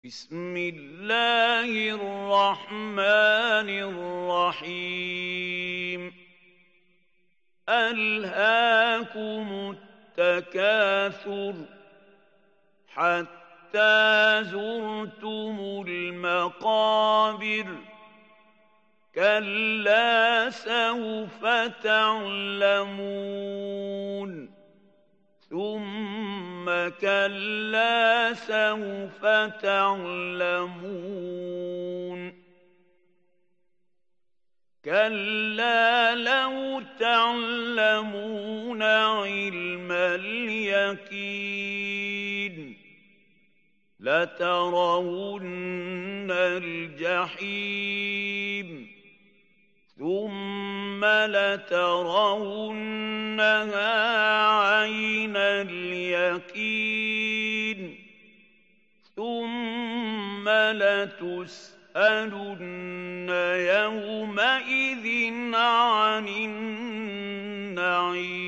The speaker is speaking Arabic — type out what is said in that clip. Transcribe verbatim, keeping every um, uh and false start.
بسم الله الرحمن الرحيم ألهاكم التكاثر حتى زرتم المقابر كلا سوف تعلمون ثم كلا سوف تعلمون كلا لو تعلمون علم اليقين لترون الجحيم ثم لترونها عين اليقين ثم لتسألن يومئذ عن النعيم